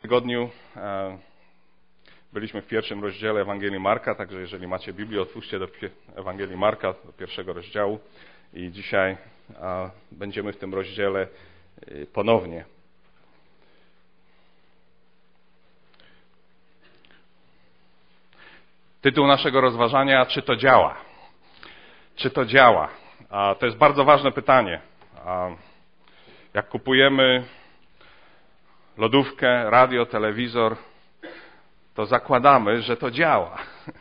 Tygodniu byliśmy w pierwszym rozdziale Ewangelii Marka, także jeżeli macie Biblię, otwórzcie do Ewangelii Marka, do pierwszego rozdziału i dzisiaj będziemy w tym rozdziale ponownie. Tytuł naszego rozważania: czy to działa? Czy to działa? To jest bardzo ważne pytanie. Jak kupujemy lodówkę, radio, telewizor, to zakładamy, że to działa.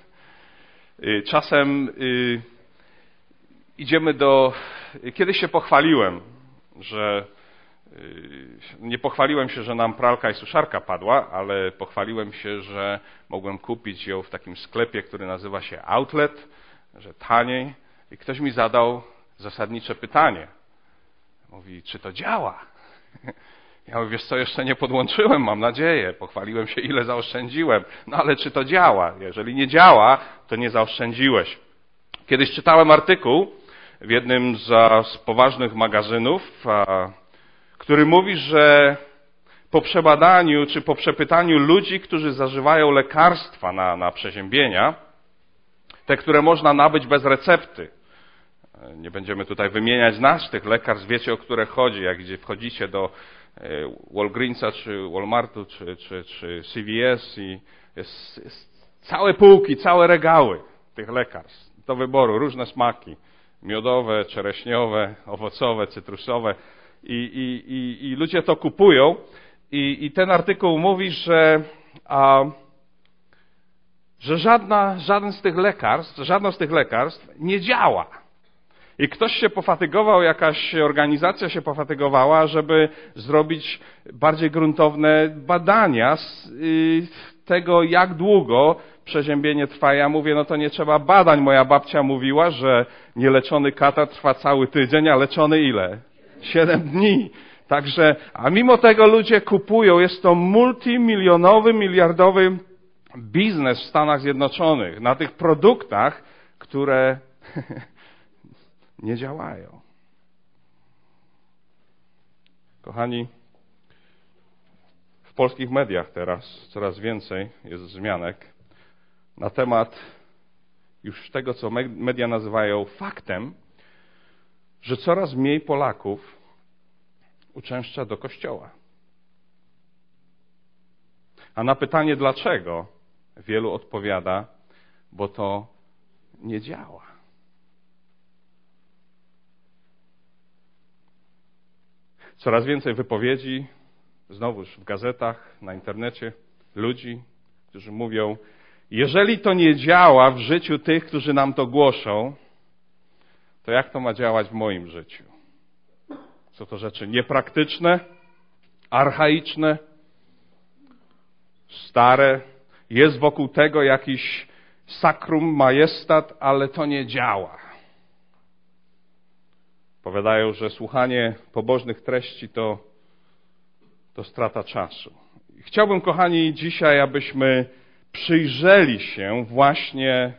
Czasem idziemy Kiedyś się pochwaliłem, że nie pochwaliłem się, że nam pralka i suszarka padła, ale pochwaliłem się, że mogłem kupić ją w takim sklepie, który nazywa się Outlet, że taniej. I ktoś mi zadał zasadnicze pytanie. Mówi, czy to działa? Ja mówię, wiesz co, jeszcze nie podłączyłem, mam nadzieję. Pochwaliłem się, ile zaoszczędziłem. No ale czy to działa? Jeżeli nie działa, to nie zaoszczędziłeś. Kiedyś czytałem artykuł w jednym z poważnych magazynów, który mówi, że po przebadaniu czy po przepytaniu ludzi, którzy zażywają lekarstwa na przeziębienia, te, które można nabyć bez recepty. Nie będziemy tutaj wymieniać nazw tych lekarstw, wiecie, o które chodzi. Jak gdzie wchodzicie do Walgreensa, czy Walmartu, czy CVS i jest całe półki, całe regały tych lekarstw do wyboru, różne smaki, miodowe, czereśniowe, owocowe, cytrusowe i ludzie to kupują i ten artykuł mówi, że żadna z tych lekarstw nie działa. I ktoś się pofatygował, jakaś organizacja się pofatygowała, żeby zrobić bardziej gruntowne badania tego, jak długo przeziębienie trwa. Ja mówię, no to nie trzeba badań. Moja babcia mówiła, że nieleczony katar trwa cały tydzień, a leczony ile? 7 dni. Także, a mimo tego ludzie kupują. Jest to multimilionowy, miliardowy biznes w Stanach Zjednoczonych na tych produktach, które nie działają. Kochani, w polskich mediach teraz coraz więcej jest wzmianek na temat już tego, co media nazywają faktem, że coraz mniej Polaków uczęszcza do kościoła. A na pytanie dlaczego, wielu odpowiada, bo to nie działa. Coraz więcej wypowiedzi, znowuż w gazetach, na internecie, ludzi, którzy mówią, jeżeli to nie działa w życiu tych, którzy nam to głoszą, to jak to ma działać w moim życiu? Są to rzeczy niepraktyczne, archaiczne, stare, jest wokół tego jakiś sacrum majestat, ale to nie działa. Powiadają, że słuchanie pobożnych treści to strata czasu. Chciałbym, kochani, dzisiaj, abyśmy przyjrzeli się właśnie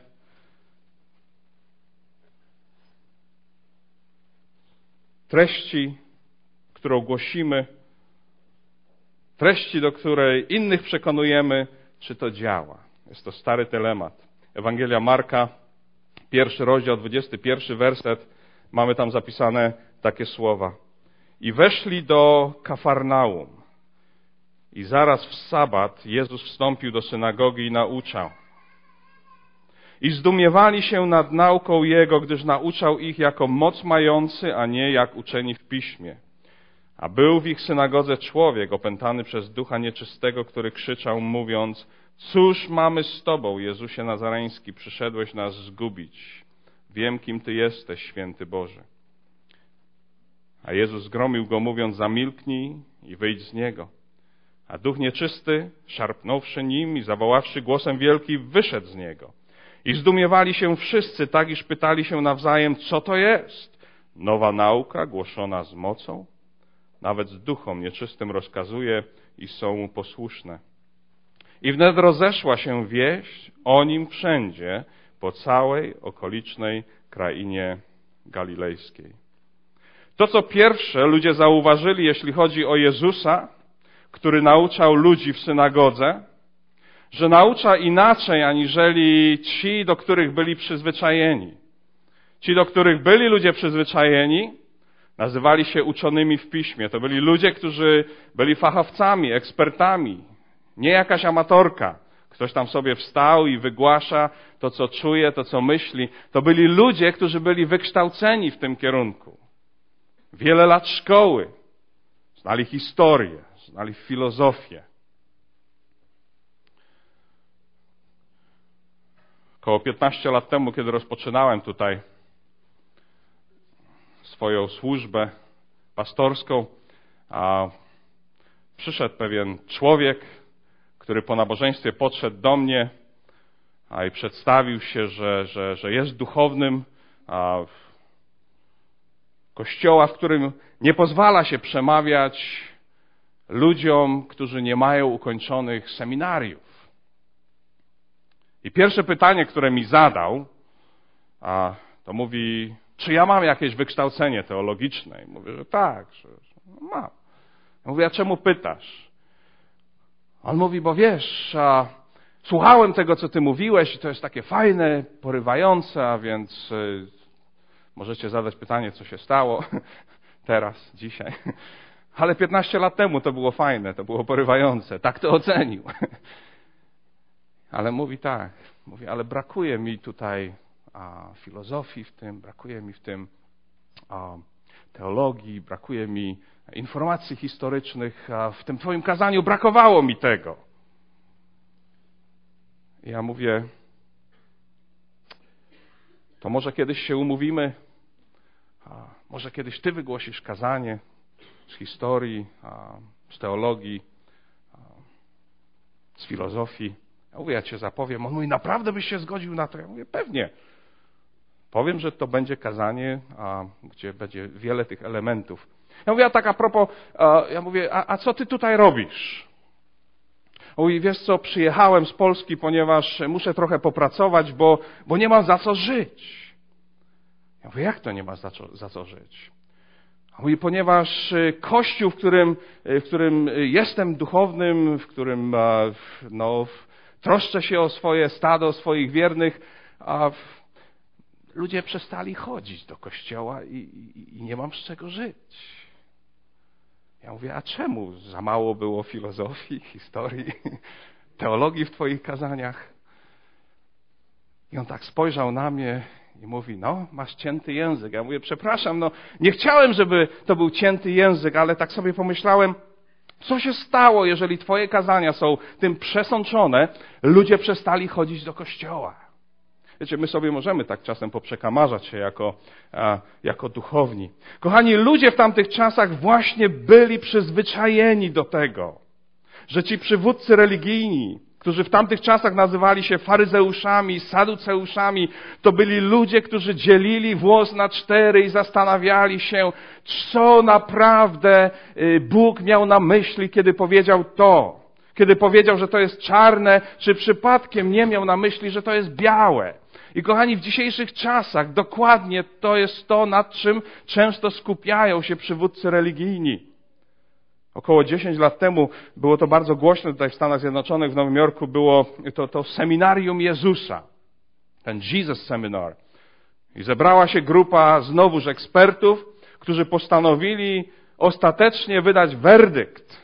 treści, którą głosimy, treści, do której innych przekonujemy, czy to działa. Jest to stary dylemat. Ewangelia Marka, 1 rozdział, 21 werset. Mamy tam zapisane takie słowa. I weszli do Kafarnaum. I zaraz w sabat Jezus wstąpił do synagogi i nauczał. I zdumiewali się nad nauką Jego, gdyż nauczał ich jako moc mający, a nie jak uczeni w piśmie. A był w ich synagodze człowiek opętany przez ducha nieczystego, który krzyczał, mówiąc, cóż mamy z Tobą, Jezusie Nazareński, przyszedłeś nas zgubić. Wiem, kim Ty jesteś, święty Boże. A Jezus zgromił go, mówiąc, zamilknij i wyjdź z niego. A duch nieczysty, szarpnąwszy nim i zawoławszy głosem wielki, wyszedł z niego. I zdumiewali się wszyscy, tak iż pytali się nawzajem, co to jest? Nowa nauka, głoszona z mocą? Nawet z duchom nieczystym rozkazuje i są mu posłuszne. I wnet rozeszła się wieść o nim wszędzie, po całej okolicznej krainie galilejskiej. To, co pierwsze ludzie zauważyli, jeśli chodzi o Jezusa, który nauczał ludzi w synagodze, że naucza inaczej aniżeli ci, do których byli przyzwyczajeni. Ci, do których byli ludzie przyzwyczajeni, nazywali się uczonymi w piśmie. To byli ludzie, którzy byli fachowcami, ekspertami, nie jakaś amatorka. Ktoś tam sobie wstał i wygłasza to, co czuje, to, co myśli. To byli ludzie, którzy byli wykształceni w tym kierunku. Wiele lat szkoły. Znali historię, znali filozofię. Około 15 lat temu, kiedy rozpoczynałem tutaj swoją służbę pastorską, przyszedł pewien człowiek, który po nabożeństwie podszedł do mnie i przedstawił się, że jest duchownym kościoła, w którym nie pozwala się przemawiać ludziom, którzy nie mają ukończonych seminariów. I pierwsze pytanie, które mi zadał, to mówi, czy ja mam jakieś wykształcenie teologiczne? I mówię, że tak, że mam. Ja mówię, a czemu pytasz? On mówi, bo wiesz, słuchałem tego, co ty mówiłeś i to jest takie fajne, porywające, a więc możecie zadać pytanie, co się stało teraz, dzisiaj. Ale 15 lat temu to było fajne, to było porywające, tak to ocenił. Ale mówi tak, mówi, ale brakuje mi tutaj filozofii w tym, brakuje mi w tym teologii, brakuje mi informacji historycznych, a w tym twoim kazaniu brakowało mi tego. I ja mówię, to może kiedyś się umówimy, może kiedyś ty wygłosisz kazanie z historii, z teologii, z filozofii. Ja mówię, ja cię zapowiem. On mówi, naprawdę byś się zgodził na to? Ja mówię, pewnie. Powiem, że to będzie kazanie, gdzie będzie wiele tych elementów. Ja mówię, a tak a propos, ja mówię, a co ty tutaj robisz? On mówi, wiesz co, przyjechałem z Polski, ponieważ muszę trochę popracować, bo nie mam za co żyć. Ja mówię, jak to nie ma za co żyć? On mówi, ponieważ kościół, w którym jestem duchownym, w którym troszczę się o swoje stado, o swoich wiernych, ludzie przestali chodzić do kościoła i nie mam z czego żyć. Ja mówię, a czemu? Za mało było filozofii, historii, teologii w twoich kazaniach? I on tak spojrzał na mnie i mówi, no, masz cięty język. Ja mówię, przepraszam, nie chciałem, żeby to był cięty język, ale tak sobie pomyślałem, co się stało, jeżeli twoje kazania są tym przesączone, ludzie przestali chodzić do kościoła. Wiecie, my sobie możemy tak czasem poprzekamarzać się jako duchowni. Kochani, ludzie w tamtych czasach właśnie byli przyzwyczajeni do tego, że ci przywódcy religijni, którzy w tamtych czasach nazywali się faryzeuszami, saduceuszami, to byli ludzie, którzy dzielili włos na 4 i zastanawiali się, co naprawdę Bóg miał na myśli, kiedy powiedział to. Kiedy powiedział, że to jest czarne, czy przypadkiem nie miał na myśli, że to jest białe. I kochani, w dzisiejszych czasach dokładnie to jest to, nad czym często skupiają się przywódcy religijni. Około 10 lat temu było to bardzo głośne tutaj w Stanach Zjednoczonych, w Nowym Jorku było to seminarium Jezusa, ten Jesus Seminar. I zebrała się grupa znowuż ekspertów, którzy postanowili ostatecznie wydać werdykt,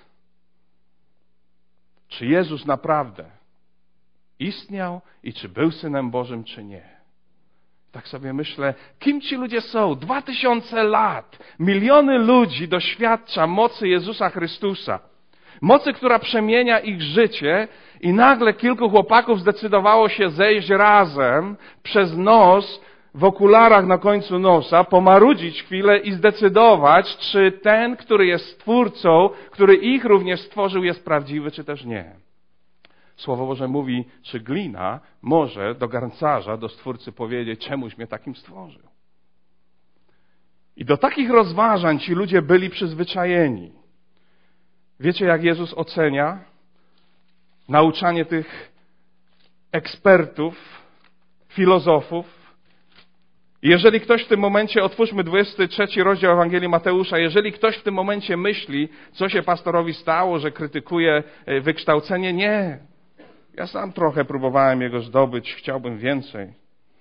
czy Jezus naprawdę istniał i czy był Synem Bożym, czy nie. Tak sobie myślę, kim ci ludzie są? 2000 lat, miliony ludzi doświadcza mocy Jezusa Chrystusa. Mocy, która przemienia ich życie i nagle kilku chłopaków zdecydowało się zejść razem przez nos, w okularach na końcu nosa, pomarudzić chwilę i zdecydować, czy ten, który jest Stwórcą, który ich również stworzył, jest prawdziwy, czy też nie. Słowo Boże mówi, czy glina może do garncarza, do Stwórcy powiedzieć, czemuś mnie takim stworzył. I do takich rozważań ci ludzie byli przyzwyczajeni. Wiecie, jak Jezus ocenia nauczanie tych ekspertów, filozofów? Jeżeli ktoś w tym momencie, otwórzmy 23 rozdział Ewangelii Mateusza, jeżeli ktoś w tym momencie myśli, co się pastorowi stało, że krytykuje wykształcenie, nie. Ja sam trochę próbowałem jego zdobyć, chciałbym więcej.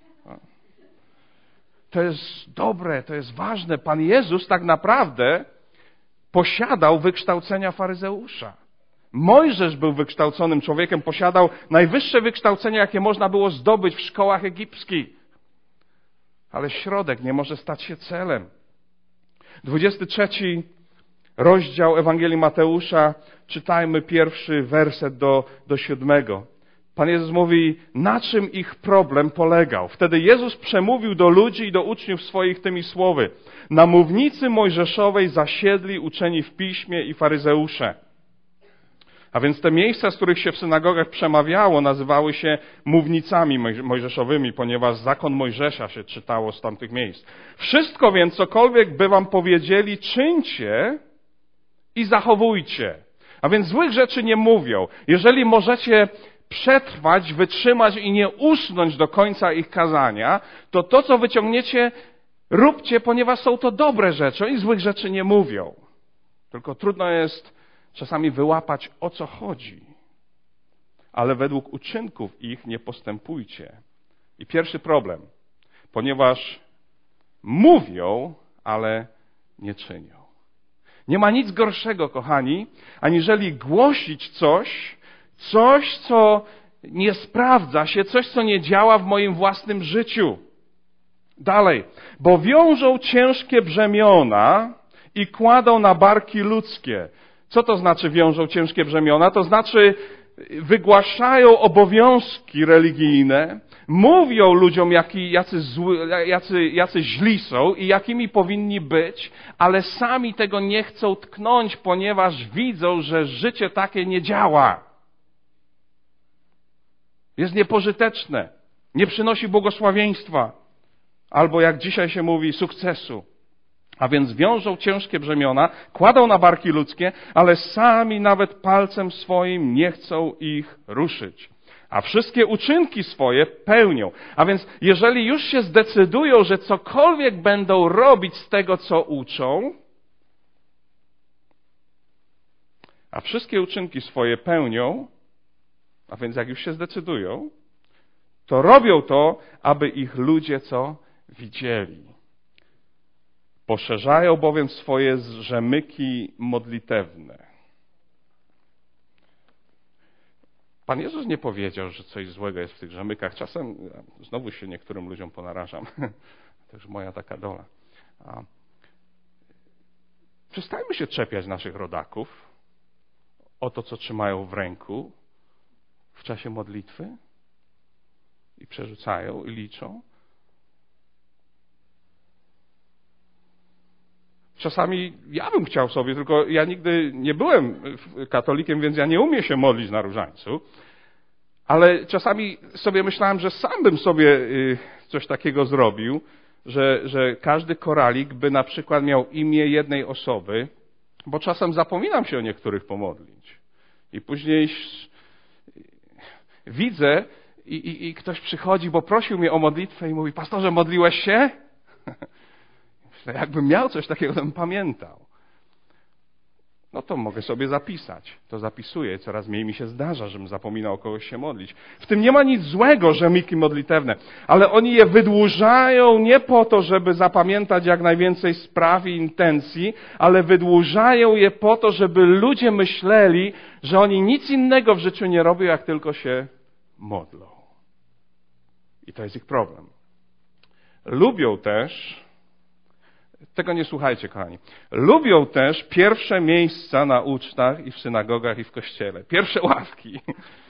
To jest dobre, to jest ważne. Pan Jezus tak naprawdę posiadał wykształcenia faryzeusza. Mojżesz był wykształconym człowiekiem, posiadał najwyższe wykształcenie, jakie można było zdobyć w szkołach egipskich. Ale środek nie może stać się celem. 23 rozdział Ewangelii Mateusza, czytajmy pierwszy werset do 7. Pan Jezus mówi, na czym ich problem polegał. Wtedy Jezus przemówił do ludzi i do uczniów swoich tymi słowy. Na mównicy mojżeszowej zasiedli uczeni w piśmie i faryzeusze. A więc te miejsca, z których się w synagogach przemawiało, nazywały się mównicami mojżeszowymi, ponieważ zakon Mojżesza się czytało z tamtych miejsc. Wszystko więc, cokolwiek by wam powiedzieli, czyńcie i zachowujcie. A więc złych rzeczy nie mówią. Jeżeli możecie przetrwać, wytrzymać i nie usnąć do końca ich kazania, to co wyciągniecie, róbcie, ponieważ są to dobre rzeczy. Oni złych rzeczy nie mówią. Tylko trudno jest czasami wyłapać, o co chodzi. Ale według uczynków ich nie postępujcie. I pierwszy problem, ponieważ mówią, ale nie czynią. Nie ma nic gorszego, kochani, aniżeli głosić coś, co nie sprawdza się, coś, co nie działa w moim własnym życiu. Dalej, bo wiążą ciężkie brzemiona i kładą na barki ludzkie. Co to znaczy wiążą ciężkie brzemiona? To znaczy wygłaszają obowiązki religijne, mówią ludziom, jacy źli są i jakimi powinni być, ale sami tego nie chcą tknąć, ponieważ widzą, że życie takie nie działa. Jest niepożyteczne, nie przynosi błogosławieństwa, albo jak dzisiaj się mówi, sukcesu. A więc wiążą ciężkie brzemiona, kładą na barki ludzkie, ale sami nawet palcem swoim nie chcą ich ruszyć. A wszystkie uczynki swoje pełnią. A więc jeżeli już się zdecydują, że cokolwiek będą robić z tego, co uczą, a wszystkie uczynki swoje pełnią, a więc jak już się zdecydują, to robią to, aby ich ludzie co? Widzieli. Poszerzają bowiem swoje rzemyki modlitewne. Pan Jezus nie powiedział, że coś złego jest w tych rzemykach. Czasem znowu się niektórym ludziom ponarażam. To już moja taka dola. Przestańmy się czepiać naszych rodaków o to, co trzymają w ręku w czasie modlitwy i przerzucają i liczą. Czasami ja bym chciał sobie, tylko ja nigdy nie byłem katolikiem, więc ja nie umiem się modlić na różańcu, ale czasami sobie myślałem, że sam bym sobie coś takiego zrobił, że każdy koralik by na przykład miał imię jednej osoby, bo czasem zapominam się o niektórych pomodlić. I później widzę i ktoś przychodzi, bo prosił mnie o modlitwę i mówi, pastorze, modliłeś się? Jakbym miał coś takiego, to bym pamiętał. No to mogę sobie zapisać. To zapisuję. Coraz mniej mi się zdarza, żebym zapominał o kogoś się modlić. W tym nie ma nic złego, rzemiki modlitewne, ale oni je wydłużają nie po to, żeby zapamiętać jak najwięcej spraw i intencji, ale wydłużają je po to, żeby ludzie myśleli, że oni nic innego w życiu nie robią, jak tylko się modlą. I to jest ich problem. Lubią też, tego nie słuchajcie, kochani, lubią też pierwsze miejsca na ucztach i w synagogach i w kościele. Pierwsze ławki.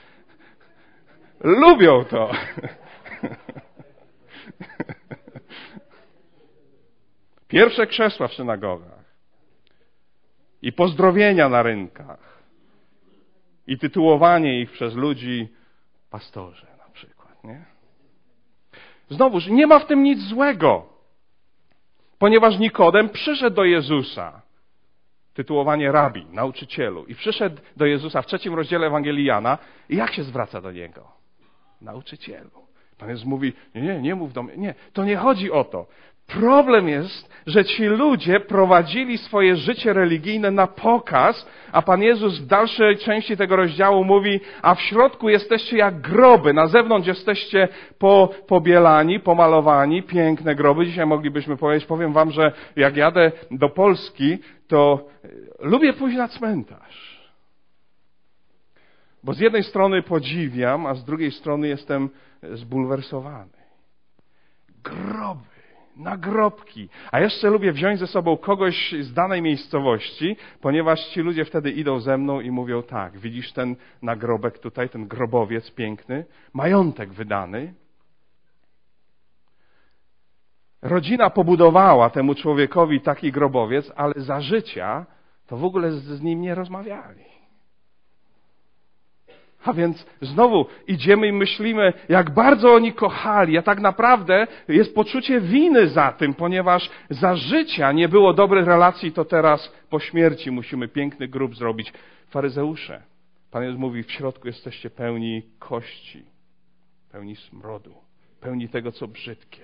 Lubią to. Pierwsze krzesła w synagogach. I pozdrowienia na rynkach. I tytułowanie ich przez ludzi pastorze na przykład, nie? Znowuż, nie ma w tym nic złego. Ponieważ Nikodem przyszedł do Jezusa, tytułowanie rabi, nauczycielu, i przyszedł do Jezusa w 3 rozdziale Ewangelii Jana i jak się zwraca do Niego? Nauczycielu. Pan Jezus mówi, nie mów do mnie. Nie, to nie chodzi o to. Problem jest, że ci ludzie prowadzili swoje życie religijne na pokaz, a Pan Jezus w dalszej części tego rozdziału mówi, a w środku jesteście jak groby, na zewnątrz jesteście pobielani, pomalowani, piękne groby. Dzisiaj moglibyśmy powiedzieć, powiem wam, że jak jadę do Polski, to lubię pójść na cmentarz. Bo z jednej strony podziwiam, a z drugiej strony jestem zbulwersowany. Groby. Nagrobki. A jeszcze lubię wziąć ze sobą kogoś z danej miejscowości, ponieważ ci ludzie wtedy idą ze mną i mówią tak, widzisz ten nagrobek tutaj, ten grobowiec piękny, majątek wydany. Rodzina pobudowała temu człowiekowi taki grobowiec, ale za życia to w ogóle z nim nie rozmawiali. A więc znowu idziemy i myślimy, jak bardzo oni kochali, a tak naprawdę jest poczucie winy za tym, ponieważ za życia nie było dobrych relacji, to teraz po śmierci musimy piękny grób zrobić. Faryzeusze, Pan Jezus mówi, w środku jesteście pełni kości, pełni smrodu, pełni tego, co brzydkie.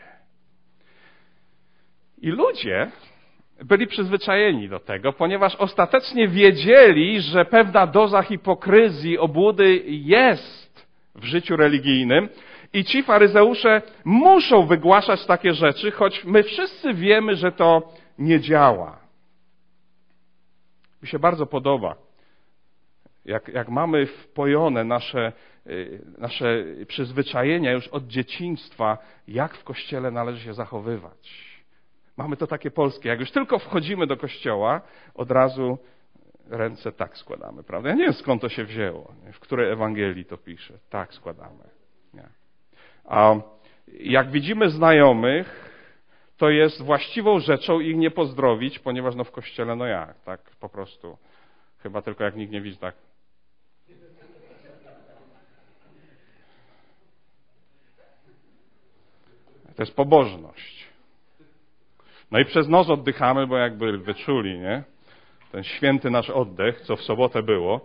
I ludzie byli przyzwyczajeni do tego, ponieważ ostatecznie wiedzieli, że pewna doza hipokryzji, obłudy jest w życiu religijnym i ci faryzeusze muszą wygłaszać takie rzeczy, choć my wszyscy wiemy, że to nie działa. Mi się bardzo podoba, jak mamy wpojone nasze przyzwyczajenia już od dzieciństwa, jak w Kościele należy się zachowywać. Mamy to takie polskie. Jak już tylko wchodzimy do kościoła, od razu ręce tak składamy, prawda? Ja nie wiem, skąd to się wzięło, w której Ewangelii to pisze. Tak składamy. Nie. A jak widzimy znajomych, to jest właściwą rzeczą ich nie pozdrowić, ponieważ w kościele, tak po prostu. Chyba tylko jak nikt nie widzi, tak. To jest pobożność. No i przez nos oddychamy, bo jakby wyczuli, nie? Ten święty nasz oddech, co w sobotę było.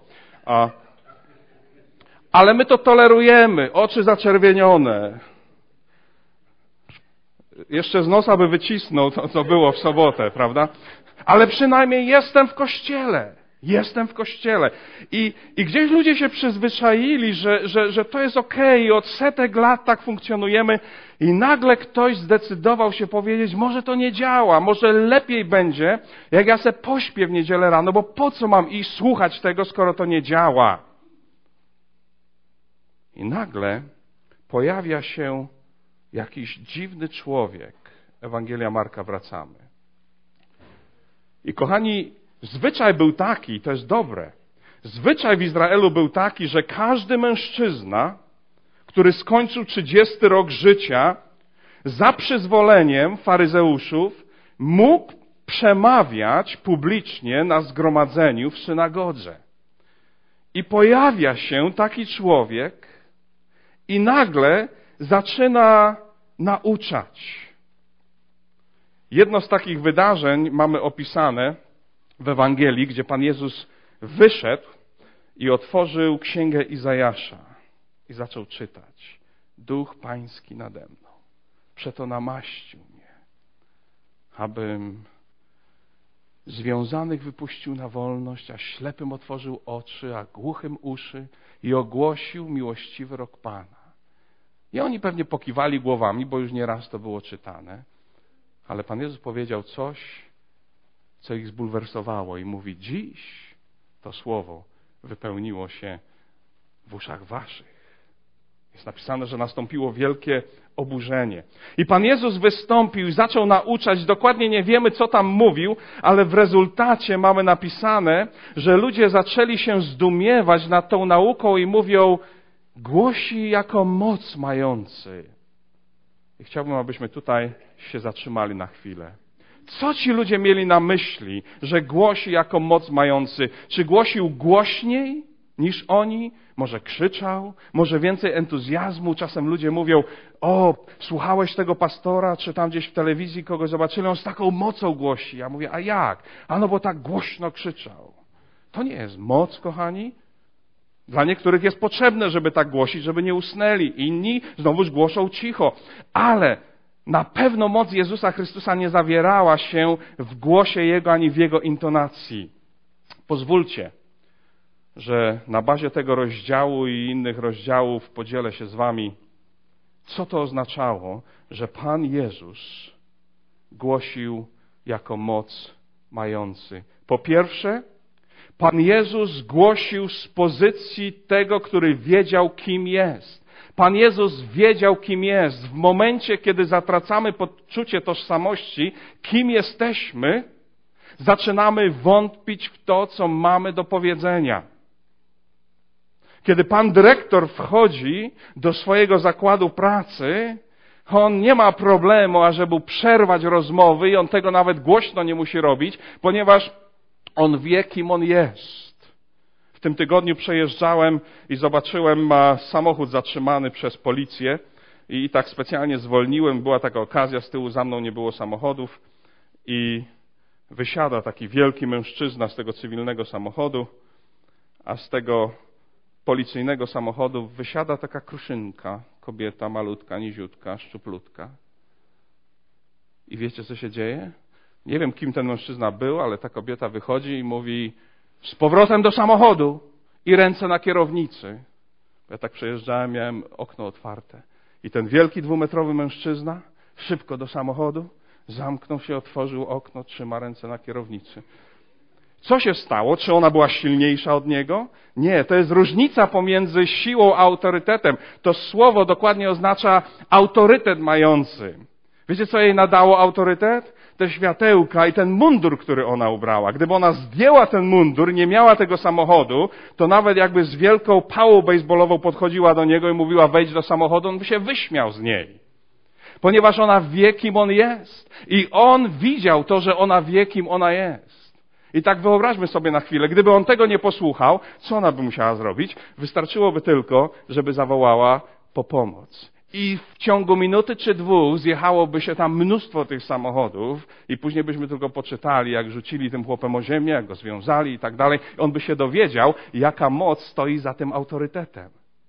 Ale my to tolerujemy. Oczy zaczerwienione. Jeszcze z nosa by wycisnął to, co było w sobotę, prawda? Ale przynajmniej jestem w kościele. Jestem w kościele. I gdzieś ludzie się przyzwyczaili, że to jest okej, i od setek lat tak funkcjonujemy i nagle ktoś zdecydował się powiedzieć, może to nie działa, może lepiej będzie, jak ja se pośpię w niedzielę rano, bo po co mam iść słuchać tego, skoro to nie działa? I nagle pojawia się jakiś dziwny człowiek. Ewangelia Marka, wracamy. I kochani, zwyczaj był taki, to jest dobre, zwyczaj w Izraelu był taki, że każdy mężczyzna, który skończył 30 rok życia, za przyzwoleniem faryzeuszów, mógł przemawiać publicznie na zgromadzeniu w synagodze. I pojawia się taki człowiek i nagle zaczyna nauczać. Jedno z takich wydarzeń mamy opisane w Ewangelii, gdzie Pan Jezus wyszedł i otworzył księgę Izajasza i zaczął czytać. Duch Pański nade mną, przeto namaścił mnie, abym związanych wypuścił na wolność, a ślepym otworzył oczy, a głuchym uszy i ogłosił miłościwy rok Pana. I oni pewnie pokiwali głowami, bo już nieraz to było czytane, ale Pan Jezus powiedział coś, co ich zbulwersowało i mówi, dziś to słowo wypełniło się w uszach waszych. Jest napisane, że nastąpiło wielkie oburzenie. I Pan Jezus wystąpił i zaczął nauczać, dokładnie nie wiemy, co tam mówił, ale w rezultacie mamy napisane, że ludzie zaczęli się zdumiewać nad tą nauką i mówią, głosi jako moc mający. I chciałbym, abyśmy tutaj się zatrzymali na chwilę. Co ci ludzie mieli na myśli, że głosi jako moc mający? Czy głosił głośniej niż oni? Może krzyczał? Może więcej entuzjazmu? Czasem ludzie mówią, o, słuchałeś tego pastora, czy tam gdzieś w telewizji kogoś zobaczyli, on z taką mocą głosi. Ja mówię, a jak? A no bo tak głośno krzyczał. To nie jest moc, kochani. Dla niektórych jest potrzebne, żeby tak głosić, żeby nie usnęli. Inni znowuż głoszą cicho. Ale na pewno moc Jezusa Chrystusa nie zawierała się w głosie Jego ani w Jego intonacji. Pozwólcie, że na bazie tego rozdziału i innych rozdziałów podzielę się z wami, co to oznaczało, że Pan Jezus głosił jako moc mający. Po pierwsze, Pan Jezus głosił z pozycji tego, który wiedział, kim jest. Pan Jezus wiedział, kim jest. W momencie, kiedy zatracamy poczucie tożsamości, kim jesteśmy, zaczynamy wątpić w to, co mamy do powiedzenia. Kiedy pan dyrektor wchodzi do swojego zakładu pracy, on nie ma problemu, ażeby przerwać rozmowy i on tego nawet głośno nie musi robić, ponieważ on wie, kim on jest. W tym tygodniu przejeżdżałem i zobaczyłem samochód zatrzymany przez policję i tak specjalnie zwolniłem. Była taka okazja, z tyłu za mną nie było samochodów i wysiada taki wielki mężczyzna z tego cywilnego samochodu, a z tego policyjnego samochodu wysiada taka kruszynka, kobieta malutka, niziutka, szczuplutka. I wiecie, co się dzieje? Nie wiem, kim ten mężczyzna był, ale ta kobieta wychodzi i mówi: z powrotem do samochodu i ręce na kierownicy. Ja tak przejeżdżałem, miałem okno otwarte. I ten wielki 2-metrowy mężczyzna szybko do samochodu, zamknął się, otworzył okno, trzyma ręce na kierownicy. Co się stało? Czy ona była silniejsza od niego? Nie, to jest różnica pomiędzy siłą a autorytetem. To słowo dokładnie oznacza autorytet mający. Wiecie, co jej nadało autorytet? Te światełka i ten mundur, który ona ubrała. Gdyby ona zdjęła ten mundur, nie miała tego samochodu, to nawet jakby z wielką pałą bejsbolową podchodziła do niego i mówiła: wejdź do samochodu, on by się wyśmiał z niej. Ponieważ ona wie, kim on jest. I on widział to, że ona wie, kim ona jest. I tak wyobraźmy sobie na chwilę, gdyby on tego nie posłuchał, co ona by musiała zrobić? Wystarczyłoby tylko, żeby zawołała po pomoc. I w ciągu minuty czy 2 zjechałoby się tam mnóstwo tych samochodów i później byśmy tylko poczytali, jak rzucili tym chłopem o ziemię, jak go związali i tak dalej. On by się dowiedział, jaka moc stoi za tym autorytetem.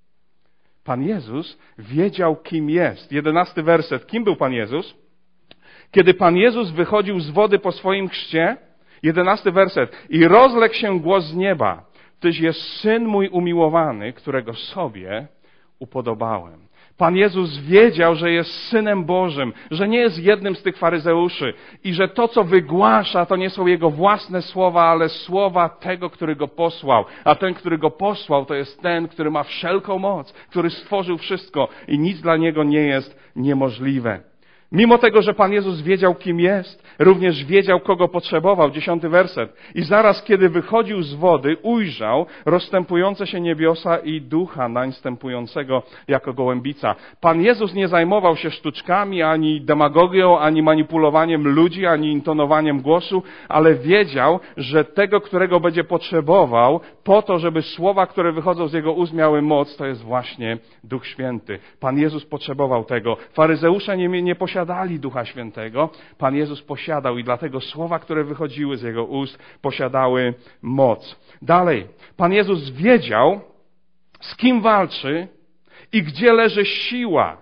Pan Jezus wiedział, kim jest. 11 werset. Kim był Pan Jezus? Kiedy Pan Jezus wychodził z wody po swoim chrzcie, 11 werset. I rozległ się głos z nieba: Tyś jest Syn mój umiłowany, którego sobie upodobałem. Pan Jezus wiedział, że jest Synem Bożym, że nie jest jednym z tych faryzeuszy i że to, co wygłasza, to nie są Jego własne słowa, ale słowa tego, który Go posłał. A ten, który Go posłał, to jest ten, który ma wszelką moc, który stworzył wszystko i nic dla Niego nie jest niemożliwe. Mimo tego, że Pan Jezus wiedział, kim jest, również wiedział, kogo potrzebował. 10 werset. I zaraz, kiedy wychodził z wody, ujrzał rozstępujące się niebiosa i ducha nań stępującego jako gołębica. Pan Jezus nie zajmował się sztuczkami, ani demagogią, ani manipulowaniem ludzi, ani intonowaniem głosu, ale wiedział, że tego, którego będzie potrzebował po to, żeby słowa, które wychodzą z Jego ust, miały moc, to jest właśnie Duch Święty. Pan Jezus potrzebował tego. Faryzeusze nie posiadali Ducha Świętego. Pan Jezus posiadał i dlatego słowa, które wychodziły z Jego ust, posiadały moc. Dalej, Pan Jezus wiedział, z kim walczy i gdzie leży siła.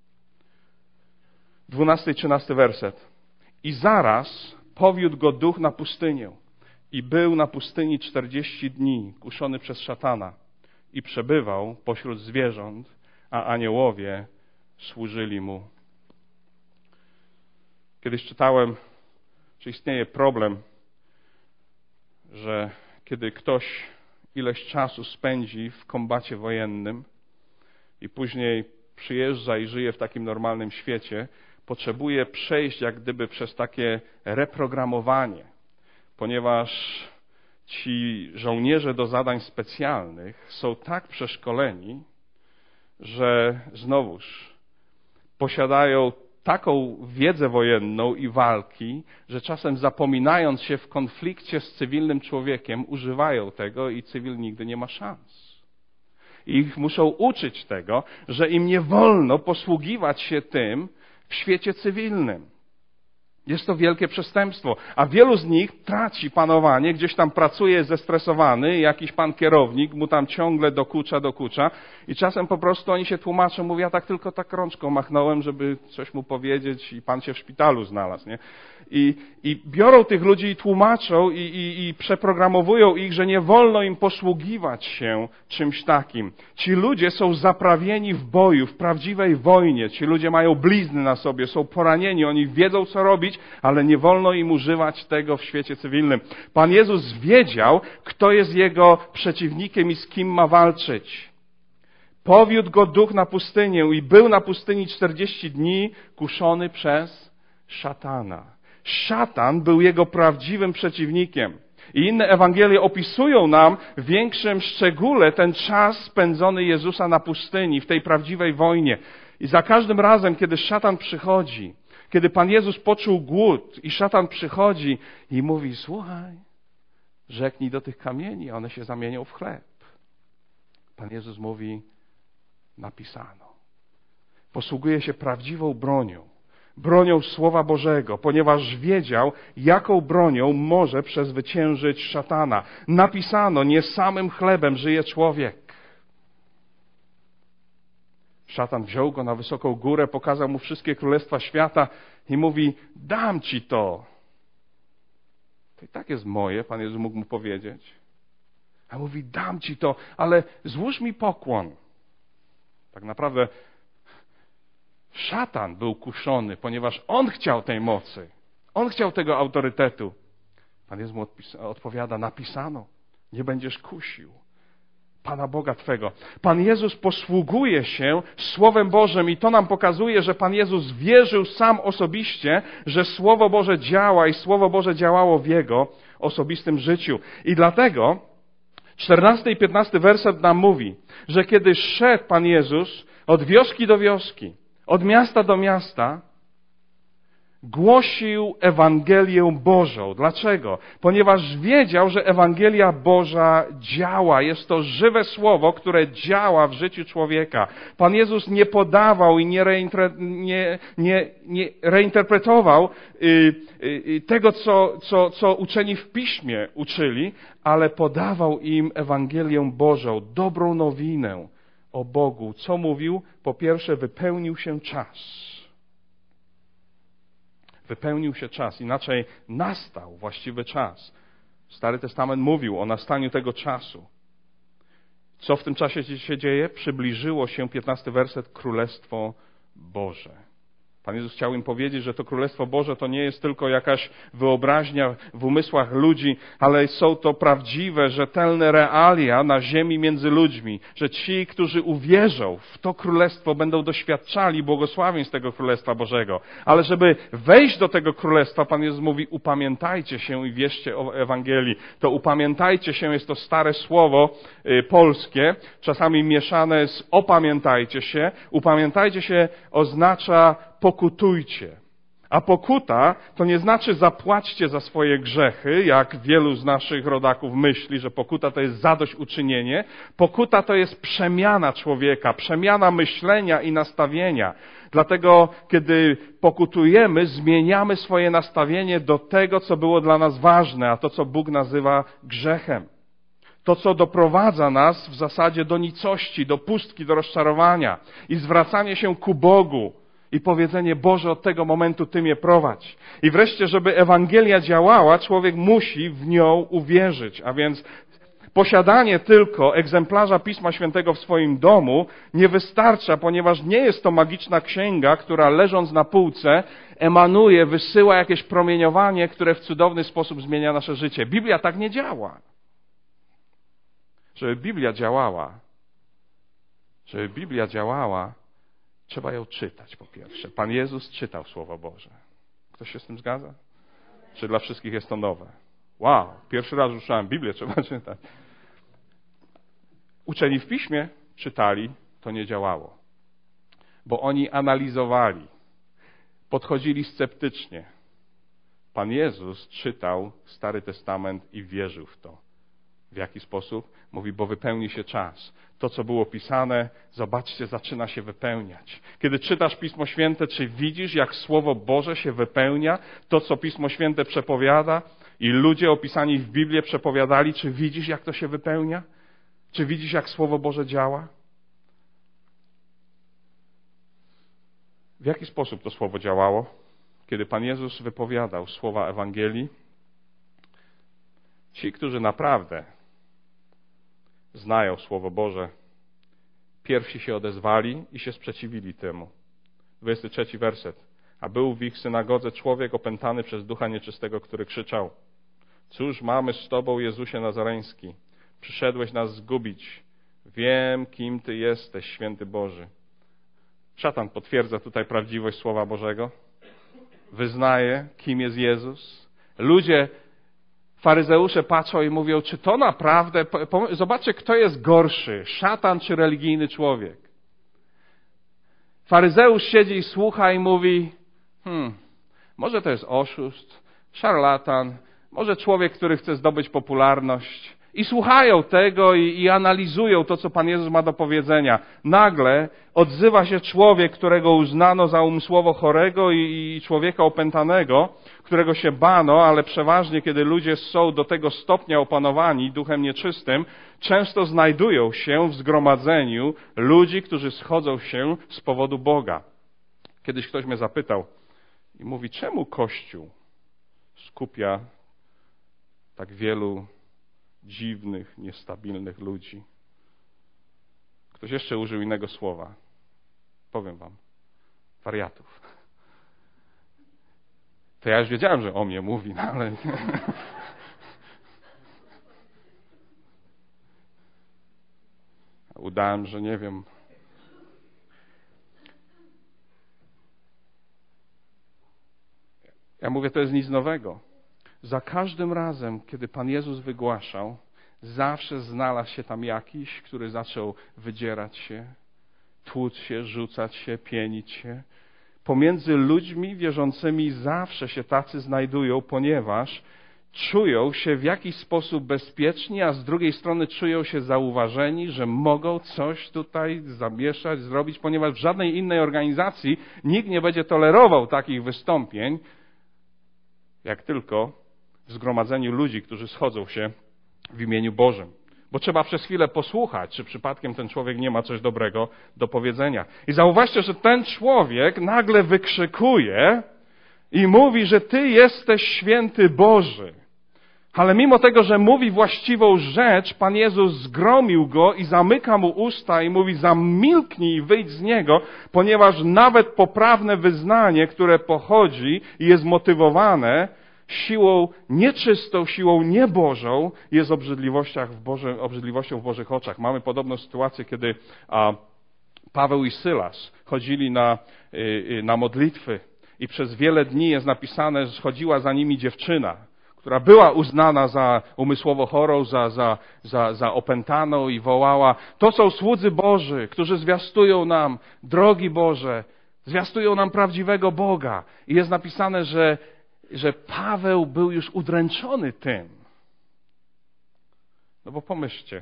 12 i 13 werset. I zaraz powiódł go duch na pustynię i był na pustyni 40 dni, kuszony przez szatana i przebywał pośród zwierząt, a aniołowie służyli mu. Kiedyś czytałem, że istnieje problem, że kiedy ktoś ileś czasu spędzi w kombacie wojennym i później przyjeżdża i żyje w takim normalnym świecie, potrzebuje przejść jak gdyby przez takie reprogramowanie, ponieważ ci żołnierze do zadań specjalnych są tak przeszkoleni, że znowuż posiadają taką wiedzę wojenną i walki, że czasem zapominając się w konflikcie z cywilnym człowiekiem, używają tego i cywil nigdy nie ma szans. I ich muszą uczyć tego, że im nie wolno posługiwać się tym w świecie cywilnym. Jest to wielkie przestępstwo, a wielu z nich traci panowanie, gdzieś tam pracuje zestresowany, jakiś pan kierownik mu tam ciągle dokucza i czasem po prostu oni się tłumaczą, mówią, ja tak tylko tak rączką machnąłem, żeby coś mu powiedzieć i pan się w szpitalu znalazł, nie? I biorą tych ludzi i tłumaczą i przeprogramowują ich, że nie wolno im posługiwać się czymś takim. Ci ludzie są zaprawieni w boju, w prawdziwej wojnie. Ci ludzie mają blizny na sobie, są poranieni, oni wiedzą co robić, ale nie wolno im używać tego w świecie cywilnym. Pan Jezus wiedział, kto jest jego przeciwnikiem i z kim ma walczyć. Powiódł go duch na pustynię i był na pustyni 40 dni kuszony przez szatana. Szatan był jego prawdziwym przeciwnikiem. I inne Ewangelie opisują nam w większym szczególe ten czas spędzony Jezusa na pustyni, w tej prawdziwej wojnie. I za każdym razem, kiedy szatan przychodzi, kiedy Pan Jezus poczuł głód i szatan przychodzi i mówi, słuchaj, rzeknij do tych kamieni, one się zamienią w chleb. Pan Jezus mówi, napisano. Posługuje się prawdziwą bronią Słowa Bożego, ponieważ wiedział, jaką bronią może przezwyciężyć szatana. Napisano, nie samym chlebem żyje człowiek. Szatan wziął go na wysoką górę, pokazał mu wszystkie królestwa świata i mówi, dam ci to. To i tak jest moje, Pan Jezus mógł mu powiedzieć. A mówi, dam ci to, ale złóż mi pokłon. Tak naprawdę szatan był kuszony, ponieważ on chciał tej mocy. On chciał tego autorytetu. Pan Jezus mu odpowiada, napisano, nie będziesz kusił Pana Boga Twego. Pan Jezus posługuje się Słowem Bożym i to nam pokazuje, że Pan Jezus wierzył sam osobiście, że Słowo Boże działa i Słowo Boże działało w Jego osobistym życiu. I dlatego 14 i 15 werset nam mówi, że kiedy szedł Pan Jezus od wioski do wioski, od miasta do miasta, głosił Ewangelię Bożą. Dlaczego? Ponieważ wiedział, że Ewangelia Boża działa. Jest to żywe słowo, które działa w życiu człowieka. Pan Jezus nie podawał i nie reinterpretował tego, co uczeni w Piśmie uczyli, ale podawał im Ewangelię Bożą, dobrą nowinę o Bogu. Co mówił? Po pierwsze, wypełnił się czas. Wypełnił się czas, inaczej nastał właściwy czas. Stary Testament mówił o nastaniu tego czasu. Co w tym czasie się dzieje? Przybliżyło się, 15 werset, Królestwo Boże. Pan Jezus chciał im powiedzieć, że to Królestwo Boże to nie jest tylko jakaś wyobraźnia w umysłach ludzi, ale są to prawdziwe, rzetelne realia na ziemi między ludźmi, że ci, którzy uwierzą w to Królestwo, będą doświadczali błogosławień z tego Królestwa Bożego. Ale żeby wejść do tego Królestwa, Pan Jezus mówi, upamiętajcie się i wierzcie o Ewangelii. To upamiętajcie się, jest to stare słowo polskie, czasami mieszane z opamiętajcie się. Upamiętajcie się oznacza pokutujcie. A pokuta to nie znaczy zapłaćcie za swoje grzechy, jak wielu z naszych rodaków myśli, że pokuta to jest zadośćuczynienie. Pokuta to jest przemiana człowieka, przemiana myślenia i nastawienia. Dlatego, kiedy pokutujemy, zmieniamy swoje nastawienie do tego, co było dla nas ważne, a to, co Bóg nazywa grzechem. To, co doprowadza nas w zasadzie do nicości, do pustki, do rozczarowania i zwracanie się ku Bogu i powiedzenie, Boże, od tego momentu Ty mnie prowadź. I wreszcie, żeby Ewangelia działała, człowiek musi w nią uwierzyć, a więc posiadanie tylko egzemplarza Pisma Świętego w swoim domu nie wystarcza, ponieważ nie jest to magiczna księga, która leżąc na półce emanuje, wysyła jakieś promieniowanie, które w cudowny sposób zmienia nasze życie. Biblia tak nie działa. Żeby Biblia działała, trzeba ją czytać po pierwsze. Pan Jezus czytał Słowo Boże. Ktoś się z tym zgadza? Czy dla wszystkich jest to nowe? Wow, pierwszy raz usłyszałem Biblię, trzeba czytać. Uczeni w Piśmie czytali, to nie działało. Bo oni analizowali, podchodzili sceptycznie. Pan Jezus czytał Stary Testament i wierzył w to. W jaki sposób? Mówi, bo wypełni się czas. To, co było pisane, zobaczcie, zaczyna się wypełniać. Kiedy czytasz Pismo Święte, czy widzisz, jak Słowo Boże się wypełnia? To, co Pismo Święte przepowiada i ludzie opisani w Biblii przepowiadali, czy widzisz, jak to się wypełnia? Czy widzisz, jak Słowo Boże działa? W jaki sposób to Słowo działało? Kiedy Pan Jezus wypowiadał słowa Ewangelii, ci, którzy naprawdę znają Słowo Boże, pierwsi się odezwali i się sprzeciwili temu. 23 werset. A był w ich synagodze człowiek opętany przez ducha nieczystego, który krzyczał: cóż mamy z Tobą, Jezusie Nazareński? Przyszedłeś nas zgubić. Wiem, kim Ty jesteś, Święty Boży. Szatan potwierdza tutaj prawdziwość Słowa Bożego. Wyznaje, kim jest Jezus. Ludzie, faryzeusze patrzą i mówią, czy to naprawdę... Zobaczcie, kto jest gorszy, szatan czy religijny człowiek. Faryzeusz siedzi i słucha i mówi, może to jest oszust, szarlatan, może człowiek, który chce zdobyć popularność. I słuchają tego i analizują to, co Pan Jezus ma do powiedzenia. Nagle odzywa się człowiek, którego uznano za umysłowo chorego i człowieka opętanego, którego się bano, ale przeważnie, kiedy ludzie są do tego stopnia opanowani duchem nieczystym, często znajdują się w zgromadzeniu ludzi, którzy schodzą się z powodu Boga. Kiedyś ktoś mnie zapytał i mówi, czemu Kościół skupia tak wielu dziwnych, niestabilnych ludzi? Ktoś jeszcze użył innego słowa. Powiem wam. Wariatów. To ja już wiedziałem, że o mnie mówi, no ale... Udałem, że nie wiem. Ja mówię, to jest nic nowego. Za każdym razem, kiedy Pan Jezus wygłaszał, zawsze znalazł się tam jakiś, który zaczął wydzierać się, tłuc się, rzucać się, pienić się. Pomiędzy ludźmi wierzącymi zawsze się tacy znajdują, ponieważ czują się w jakiś sposób bezpieczni, a z drugiej strony czują się zauważeni, że mogą coś tutaj zamieszać, zrobić, ponieważ w żadnej innej organizacji nikt nie będzie tolerował takich wystąpień, jak tylko w zgromadzeniu ludzi, którzy schodzą się w imieniu Bożym. Bo trzeba przez chwilę posłuchać, czy przypadkiem ten człowiek nie ma coś dobrego do powiedzenia. I zauważcie, że ten człowiek nagle wykrzykuje i mówi, że Ty jesteś Święty Boży. Ale mimo tego, że mówi właściwą rzecz, Pan Jezus zgromił go i zamyka mu usta i mówi, zamilknij i wyjdź z niego, ponieważ nawet poprawne wyznanie, które pochodzi i jest motywowane siłą nieczystą, siłą niebożą, jest obrzydliwością w Bożych oczach. Mamy podobną sytuację, kiedy Paweł i Sylas chodzili na modlitwy i przez wiele dni jest napisane, że chodziła za nimi dziewczyna, która była uznana za umysłowo chorą, za opętaną i wołała, to są słudzy Boży, którzy zwiastują nam drogi Boże, zwiastują nam prawdziwego Boga. I jest napisane, że Paweł był już udręczony tym. No bo pomyślcie,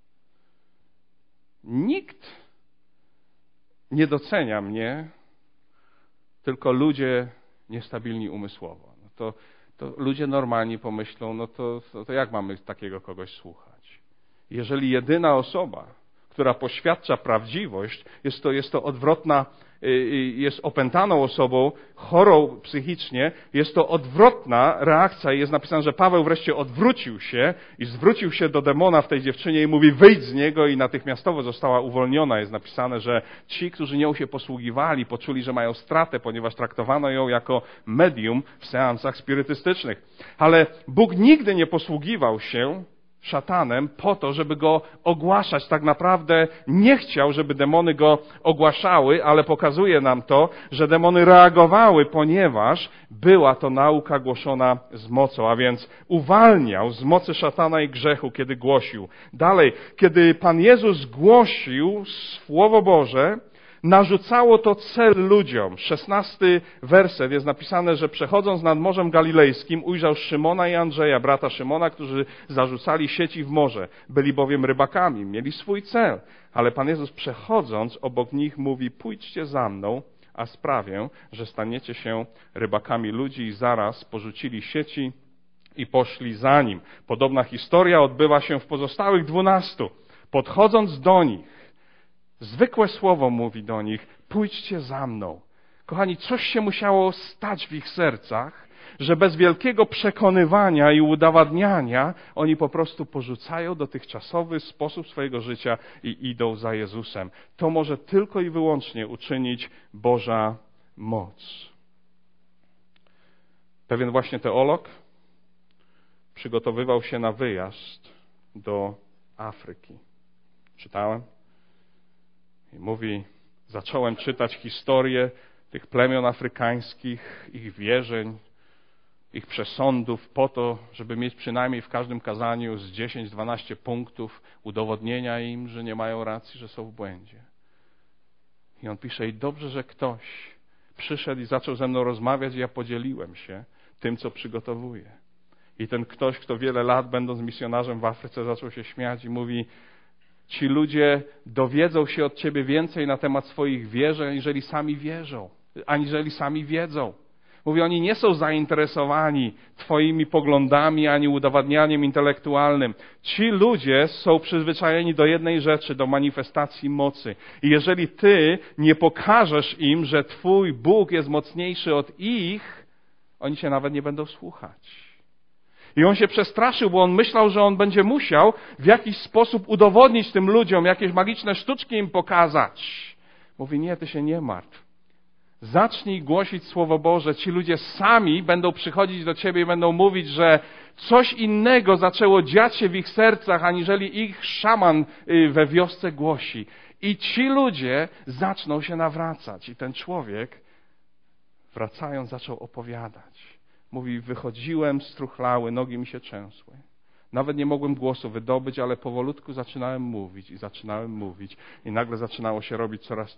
nikt nie docenia mnie, tylko ludzie niestabilni umysłowo. No to ludzie normalni pomyślą, no to jak mamy takiego kogoś słuchać? Jeżeli jedyna osoba, która poświadcza prawdziwość, jest to odwrotna, jest opętaną osobą, chorą psychicznie, jest to odwrotna reakcja i jest napisane, że Paweł wreszcie odwrócił się i zwrócił się do demona w tej dziewczynie i mówi, wyjdź z niego, i natychmiastowo została uwolniona. Jest napisane, że ci, którzy nią się posługiwali, poczuli, że mają stratę, ponieważ traktowano ją jako medium w seansach spirytystycznych. Ale Bóg nigdy nie posługiwał się szatanem po to, żeby go ogłaszać. Tak naprawdę nie chciał, żeby demony go ogłaszały, ale pokazuje nam to, że demony reagowały, ponieważ była to nauka głoszona z mocą, a więc uwalniał z mocy szatana i grzechu, kiedy głosił. Dalej, kiedy Pan Jezus głosił Słowo Boże, Narzucało to cel ludziom. 16 werset jest napisane, że przechodząc nad Morzem Galilejskim ujrzał Szymona i Andrzeja, brata Szymona, którzy zarzucali sieci w morze. Byli bowiem rybakami, mieli swój cel. Ale Pan Jezus przechodząc obok nich mówi, pójdźcie za mną, a sprawię, że staniecie się rybakami ludzi i zaraz porzucili sieci i poszli za Nim. Podobna historia odbywa się w pozostałych 12. Podchodząc do nich, zwykłe słowo mówi do nich, pójdźcie za mną. Kochani, coś się musiało stać w ich sercach, że bez wielkiego przekonywania i udowadniania oni po prostu porzucają dotychczasowy sposób swojego życia i idą za Jezusem. To może tylko i wyłącznie uczynić Boża moc. Pewien właśnie teolog przygotowywał się na wyjazd do Afryki. Czytałem i mówi, zacząłem czytać historię tych plemion afrykańskich, ich wierzeń, ich przesądów po to, żeby mieć przynajmniej w każdym kazaniu z 10-12 punktów udowodnienia im, że nie mają racji, że są w błędzie. I on pisze, i dobrze, że ktoś przyszedł i zaczął ze mną rozmawiać i ja podzieliłem się tym, co przygotowuję. I ten ktoś, kto wiele lat, będąc misjonarzem w Afryce, zaczął się śmiać i mówi, ci ludzie dowiedzą się od ciebie więcej na temat swoich wierzeń, aniżeli sami wiedzą. Mówi, oni nie są zainteresowani twoimi poglądami, ani udowadnianiem intelektualnym. Ci ludzie są przyzwyczajeni do jednej rzeczy, do manifestacji mocy. I jeżeli ty nie pokażesz im, że twój Bóg jest mocniejszy od ich, oni cię nawet nie będą słuchać. I on się przestraszył, bo on myślał, że on będzie musiał w jakiś sposób udowodnić tym ludziom, jakieś magiczne sztuczki im pokazać. Mówi, nie, ty się nie martw. Zacznij głosić Słowo Boże. Ci ludzie sami będą przychodzić do ciebie i będą mówić, że coś innego zaczęło dziać się w ich sercach, aniżeli ich szaman we wiosce głosi. I ci ludzie zaczną się nawracać. I ten człowiek, wracając, zaczął opowiadać. Mówi, wychodziłem struchlały, nogi mi się trzęsły. Nawet nie mogłem głosu wydobyć, ale powolutku zaczynałem mówić. I nagle zaczynało się robić coraz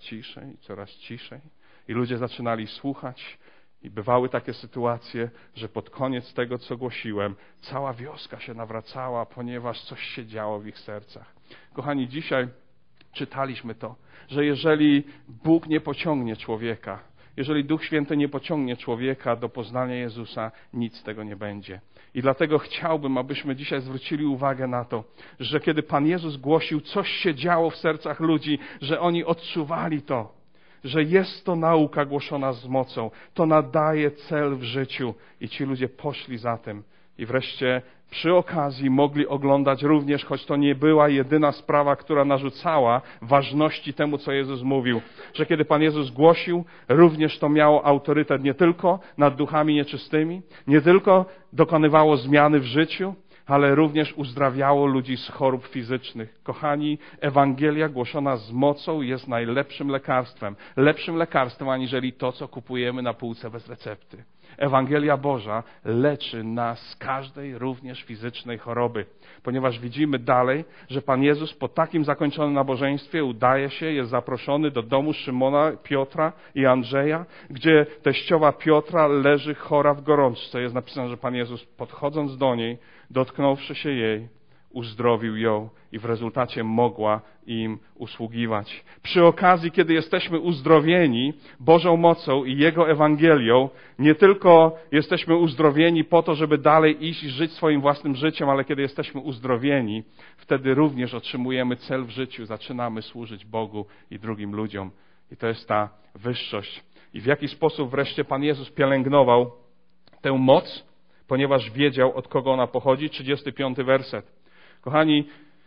ciszej. I ludzie zaczynali słuchać. I bywały takie sytuacje, że pod koniec tego, co głosiłem, cała wioska się nawracała, ponieważ coś się działo w ich sercach. Kochani, dzisiaj czytaliśmy to, że jeżeli Bóg nie pociągnie człowieka, jeżeli Duch Święty nie pociągnie człowieka do poznania Jezusa, nic z tego nie będzie. I dlatego chciałbym, abyśmy dzisiaj zwrócili uwagę na to, że kiedy Pan Jezus głosił, coś się działo w sercach ludzi, że oni odczuwali to, że jest to nauka głoszona z mocą, to nadaje cel w życiu i ci ludzie poszli za tym. I wreszcie przy okazji mogli oglądać również, choć to nie była jedyna sprawa, która narzucała ważności temu, co Jezus mówił, że kiedy Pan Jezus głosił, również to miało autorytet nie tylko nad duchami nieczystymi, nie tylko dokonywało zmiany w życiu, ale również uzdrawiało ludzi z chorób fizycznych. Kochani, Ewangelia głoszona z mocą jest najlepszym lekarstwem. Lepszym lekarstwem, aniżeli to, co kupujemy na półce bez recepty. Ewangelia Boża leczy nas z każdej, również fizycznej choroby. Ponieważ widzimy dalej, że Pan Jezus po takim zakończonym nabożeństwie udaje się, jest zaproszony do domu Szymona, Piotra i Andrzeja, gdzie teściowa Piotra leży chora w gorączce. Jest napisane, że Pan Jezus, podchodząc do niej, dotknąwszy się jej, uzdrowił ją i w rezultacie mogła im usługiwać. Przy okazji, kiedy jesteśmy uzdrowieni Bożą mocą i Jego Ewangelią, nie tylko jesteśmy uzdrowieni po to, żeby dalej iść i żyć swoim własnym życiem, ale kiedy jesteśmy uzdrowieni, wtedy również otrzymujemy cel w życiu, zaczynamy służyć Bogu i drugim ludziom. I to jest ta wyższość. I w jaki sposób wreszcie Pan Jezus pielęgnował tę moc, ponieważ wiedział, od kogo ona pochodzi. 35 werset. Kochani,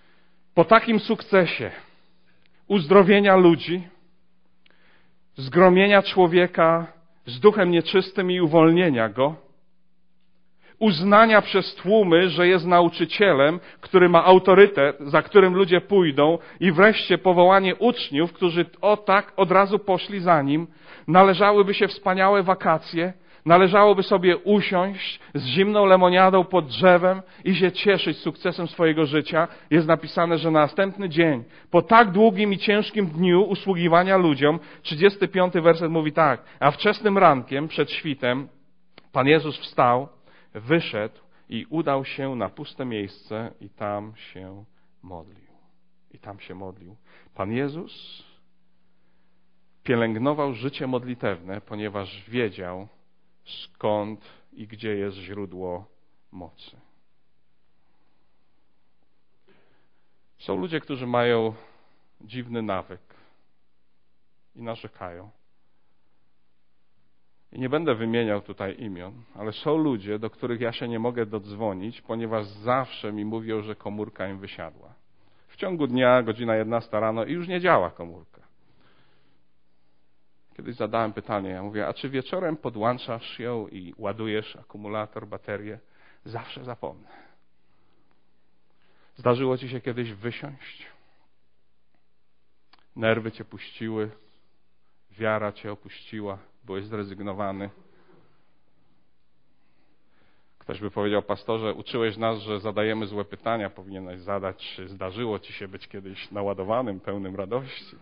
po takim sukcesie uzdrowienia ludzi, zgromienia człowieka z duchem nieczystym i uwolnienia go, uznania przez tłumy, że jest nauczycielem, który ma autorytet, za którym ludzie pójdą, i wreszcie powołanie uczniów, którzy o tak od razu poszli za nim, należałyby się wspaniałe wakacje, Należałoby sobie usiąść z zimną lemoniadą pod drzewem i się cieszyć sukcesem swojego życia. Jest napisane, że na następny dzień, po tak długim i ciężkim dniu usługiwania ludziom, 35 werset mówi tak: a wczesnym rankiem, przed świtem, Pan Jezus wstał, wyszedł i udał się na puste miejsce i tam się modlił. Pan Jezus pielęgnował życie modlitewne, ponieważ wiedział, skąd i gdzie jest źródło mocy. Są ludzie, którzy mają dziwny nawyk i narzekają. I nie będę wymieniał tutaj imion, ale są ludzie, do których ja się nie mogę dodzwonić, ponieważ zawsze mi mówią, że komórka im wysiadła. W ciągu dnia, godzina 11 rano i już nie działa komórka. Kiedyś zadałem pytanie, ja mówię, a czy wieczorem podłączasz ją i ładujesz akumulator, baterię? Zawsze zapomnę. Zdarzyło ci się kiedyś wysiąść? Nerwy cię puściły, wiara cię opuściła, byłeś zrezygnowany. Ktoś by powiedział, pastorze, uczyłeś nas, że zadajemy złe pytania, powinieneś zadać, czy zdarzyło ci się być kiedyś naładowanym, pełnym radości.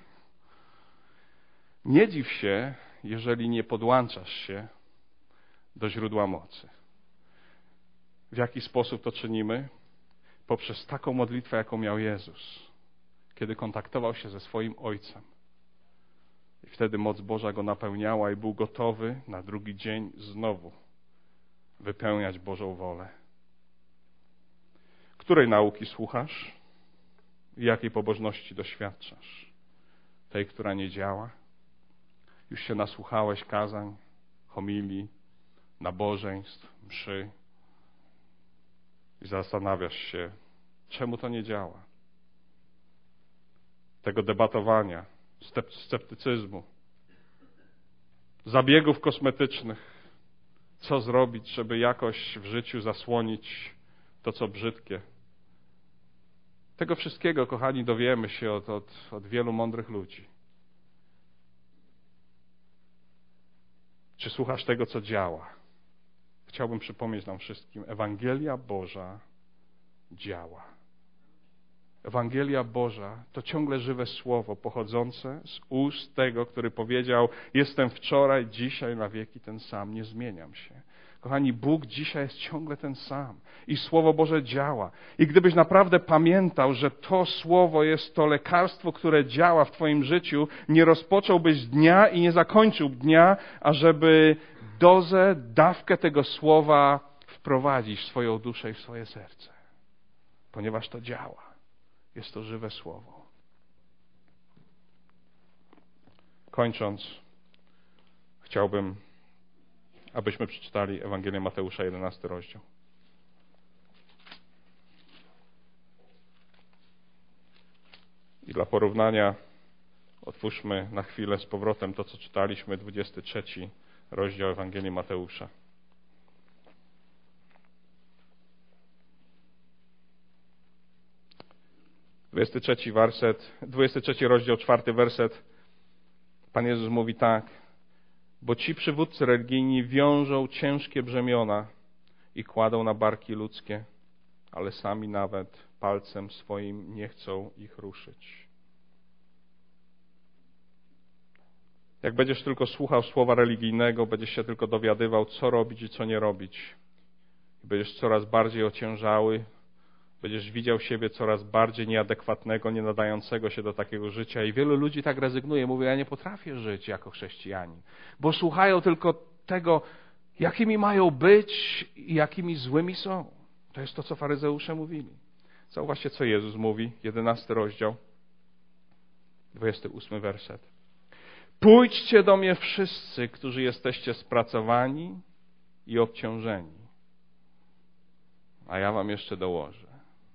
Nie dziw się, jeżeli nie podłączasz się do źródła mocy. W jaki sposób to czynimy? Poprzez taką modlitwę, jaką miał Jezus, kiedy kontaktował się ze swoim Ojcem. I wtedy moc Boża go napełniała i był gotowy na drugi dzień znowu wypełniać Bożą wolę. Której nauki słuchasz i jakiej pobożności doświadczasz? Tej, która nie działa? Już się nasłuchałeś kazań, homilii, nabożeństw, mszy i zastanawiasz się, czemu to nie działa? Tego debatowania, sceptycyzmu, zabiegów kosmetycznych. Co zrobić, żeby jakoś w życiu zasłonić to, co brzydkie? Tego wszystkiego, kochani, dowiemy się od wielu mądrych ludzi. Czy słuchasz tego, co działa? Chciałbym przypomnieć nam wszystkim, Ewangelia Boża działa. Ewangelia Boża to ciągle żywe słowo pochodzące z ust tego, który powiedział: jestem wczoraj, dzisiaj, na wieki ten sam, nie zmieniam się. Kochani, Bóg dzisiaj jest ciągle ten sam i Słowo Boże działa. I gdybyś naprawdę pamiętał, że to Słowo jest to lekarstwo, które działa w twoim życiu, nie rozpocząłbyś dnia i nie zakończył dnia, ażeby dawkę tego Słowa wprowadzić w swoją duszę i w swoje serce. Ponieważ to działa. Jest to żywe Słowo. Kończąc, chciałbym, abyśmy przeczytali Ewangelię Mateusza, 11 rozdział. I dla porównania otwórzmy na chwilę z powrotem to, co czytaliśmy, 23 rozdział Ewangelii Mateusza. Werset, 23 rozdział, 4 werset. Pan Jezus mówi tak: bo ci przywódcy religijni wiążą ciężkie brzemiona i kładą na barki ludzkie, ale sami nawet palcem swoim nie chcą ich ruszyć. Jak będziesz tylko słuchał słowa religijnego, będziesz się tylko dowiadywał, co robić i co nie robić. I będziesz coraz bardziej ociężały, będziesz widział siebie coraz bardziej nieadekwatnego, nie nadającego się do takiego życia. I wielu ludzi tak rezygnuje. Mówi: ja nie potrafię żyć jako chrześcijanin. Bo słuchają tylko tego, jakimi mają być i jakimi złymi są. To jest to, co faryzeusze mówili. Zauważcie, co Jezus mówi. 11 rozdział, 28 werset. Pójdźcie do mnie wszyscy, którzy jesteście spracowani i obciążeni, a ja wam jeszcze dołożę.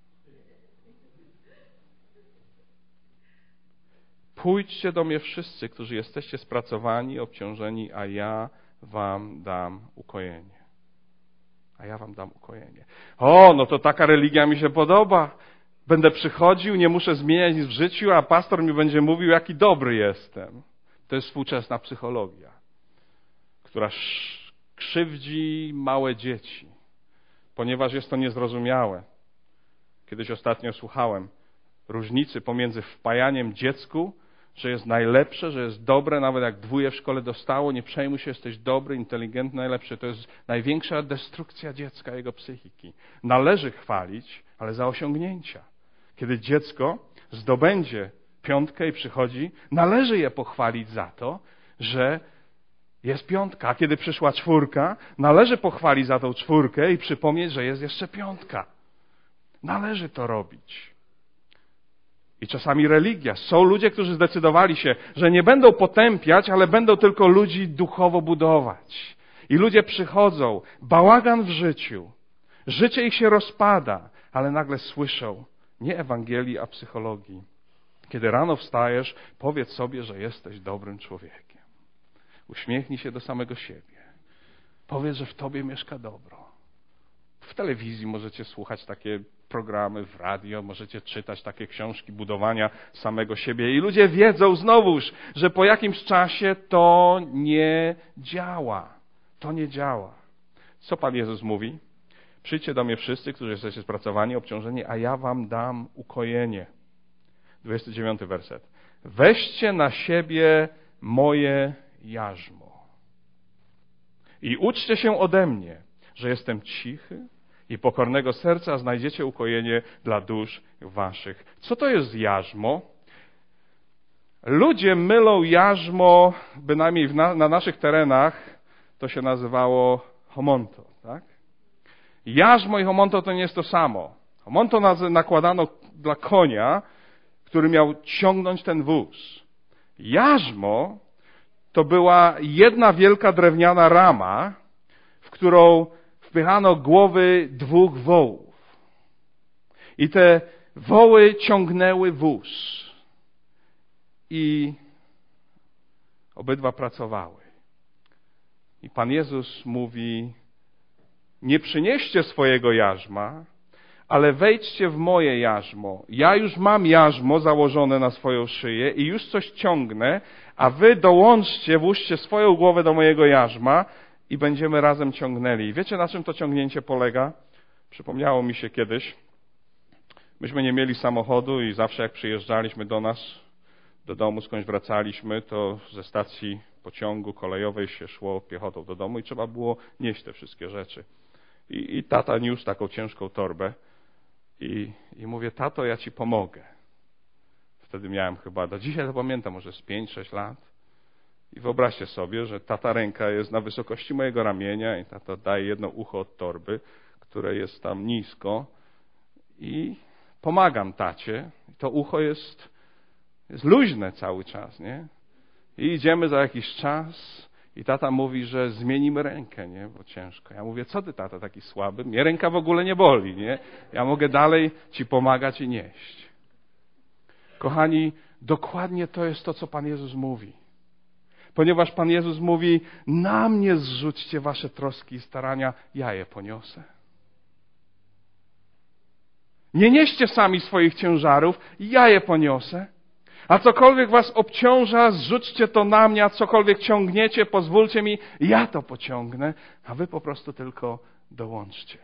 Pójdźcie do mnie wszyscy, którzy jesteście spracowani i obciążeni, a ja wam dam ukojenie. A ja wam dam ukojenie. O, no to taka religia mi się podoba. Będę przychodził, nie muszę zmieniać nic w życiu, a pastor mi będzie mówił, jaki dobry jestem. To jest współczesna psychologia, która krzywdzi małe dzieci, ponieważ jest to niezrozumiałe. Kiedyś ostatnio słuchałem różnicy pomiędzy wpajaniem dziecku, że jest najlepsze, że jest dobre, nawet jak 2 w szkole dostało, nie przejmuj się, jesteś dobry, inteligentny, najlepszy. To jest największa destrukcja dziecka, jego psychiki. Należy chwalić, ale za osiągnięcia. Kiedy dziecko zdobędzie 5 i przychodzi, należy je pochwalić za to, że jest 5, a kiedy przyszła 4, należy pochwalić za tą 4 i przypomnieć, że jest jeszcze 5. Należy to robić. I czasami religia. Są ludzie, którzy zdecydowali się, że nie będą potępiać, ale będą tylko ludzi duchowo budować. I ludzie przychodzą, bałagan w życiu, życie ich się rozpada, ale nagle słyszą nie Ewangelii, a psychologii. Kiedy rano wstajesz, powiedz sobie, że jesteś dobrym człowiekiem. Uśmiechnij się do samego siebie. Powiedz, że w tobie mieszka dobro. W telewizji możecie słuchać takie programy, w radio, możecie czytać takie książki budowania samego siebie i ludzie wiedzą znowuż, że po jakimś czasie to nie działa. To nie działa. Co Pan Jezus mówi? Przyjdźcie do mnie wszyscy, którzy jesteście spracowani, obciążeni, a ja wam dam ukojenie. 29 werset. Weźcie na siebie moje jarzmo i uczcie się ode mnie, że jestem cichy i pokornego serca, znajdziecie ukojenie dla dusz waszych. Co to jest jarzmo? Ludzie mylą jarzmo, bynajmniej na naszych terenach to się nazywało homonto, tak? Jarzmo i homonto to nie jest to samo. Homonto nakładano dla konia, który miał ciągnąć ten wóz. Jarzmo to była jedna wielka drewniana rama, w którą wpychano głowy 2 wołów. I te woły ciągnęły wóz. I obydwa pracowały. I Pan Jezus mówi, nie przynieście swojego jarzma, ale wejdźcie w moje jarzmo. Ja już mam jarzmo założone na swoją szyję i już coś ciągnę, a wy dołączcie, włóżcie swoją głowę do mojego jarzma i będziemy razem ciągnęli. I wiecie, na czym to ciągnięcie polega? Przypomniało mi się kiedyś, myśmy nie mieli samochodu i zawsze jak przyjeżdżaliśmy do nas, do domu, skądś wracaliśmy, to ze stacji pociągu kolejowej się szło piechotą do domu i trzeba było nieść te wszystkie rzeczy. I tata niósł taką ciężką torbę i mówię, tato, ja ci pomogę. Wtedy miałem chyba, do dzisiaj to pamiętam, może z 5-6 lat. I wyobraźcie sobie, że tata ręka jest na wysokości mojego ramienia i tata daje jedno ucho od torby, które jest tam nisko i pomagam tacie. To ucho jest luźne cały czas, nie? I idziemy za jakiś czas i tata mówi, że zmienimy rękę, nie? Bo ciężko. Ja mówię, co ty, tata, taki słaby? Mnie ręka w ogóle nie boli, nie? Ja mogę dalej ci pomagać i nieść. Kochani, dokładnie to jest to, co Pan Jezus mówi. Ponieważ Pan Jezus mówi, na mnie zrzućcie wasze troski i starania, ja je poniosę. Nie nieście sami swoich ciężarów, ja je poniosę. A cokolwiek was obciąża, zrzućcie to na mnie, a cokolwiek ciągniecie, pozwólcie mi, ja to pociągnę, a wy po prostu tylko dołączcie.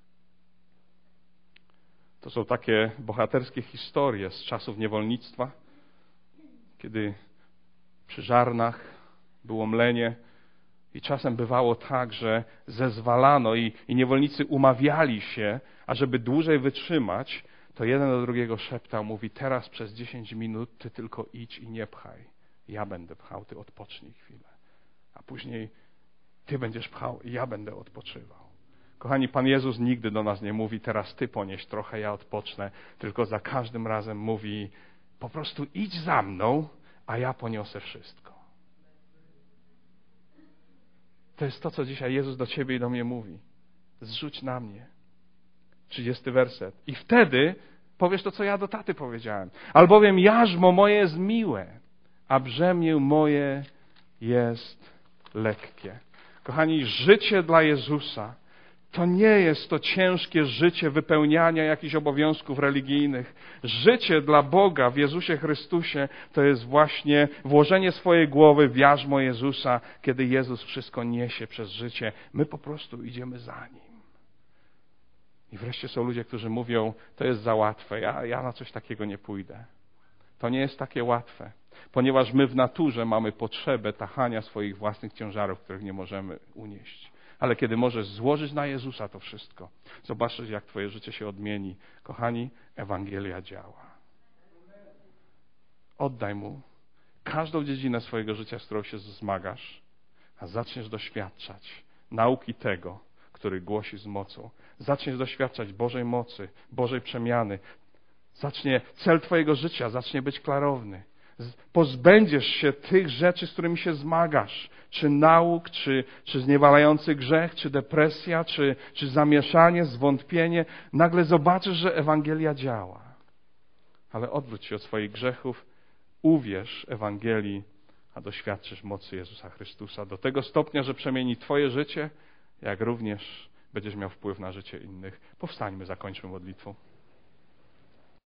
To są takie bohaterskie historie z czasów niewolnictwa, kiedy przy żarnach było mlenie i czasem bywało tak, że zezwalano i niewolnicy umawiali się, ażeby dłużej wytrzymać, to jeden do drugiego szeptał, mówi, teraz przez 10 minut ty tylko idź i nie pchaj. Ja będę pchał, ty odpocznij chwilę. A później ty będziesz pchał i ja będę odpoczywał. Kochani, Pan Jezus nigdy do nas nie mówi, teraz ty ponieś trochę, ja odpocznę, tylko za każdym razem mówi, po prostu idź za mną, a ja poniosę wszystko. To jest to, co dzisiaj Jezus do ciebie i do mnie mówi. Zrzuć na mnie. 30 werset. I wtedy powiesz to, co ja do taty powiedziałem. Albowiem jarzmo moje jest miłe, a brzemię moje jest lekkie. Kochani, życie dla Jezusa To nie jest to ciężkie życie wypełniania jakichś obowiązków religijnych. Życie dla Boga w Jezusie Chrystusie to jest właśnie włożenie swojej głowy w jarzmo Jezusa, kiedy Jezus wszystko niesie przez życie. My po prostu idziemy za Nim. I wreszcie są ludzie, którzy mówią, to jest za łatwe, ja na coś takiego nie pójdę. To nie jest takie łatwe, ponieważ my w naturze mamy potrzebę tachania swoich własnych ciężarów, których nie możemy unieść. Ale kiedy możesz złożyć na Jezusa to wszystko, zobaczysz, jak twoje życie się odmieni. Kochani, Ewangelia działa. Oddaj Mu każdą dziedzinę swojego życia, z którą się zmagasz, a zaczniesz doświadczać nauki tego, który głosi z mocą. Zaczniesz doświadczać Bożej mocy, Bożej przemiany. Cel twojego życia zacznie być klarowny. Pozbędziesz się tych rzeczy, z którymi się zmagasz. Czy nauk, czy zniewalający grzech, czy depresja, czy zamieszanie, zwątpienie. Nagle zobaczysz, że Ewangelia działa. Ale odwróć się od swoich grzechów, uwierz Ewangelii, a doświadczysz mocy Jezusa Chrystusa do tego stopnia, że przemieni twoje życie, jak również będziesz miał wpływ na życie innych. Powstańmy, zakończmy modlitwą.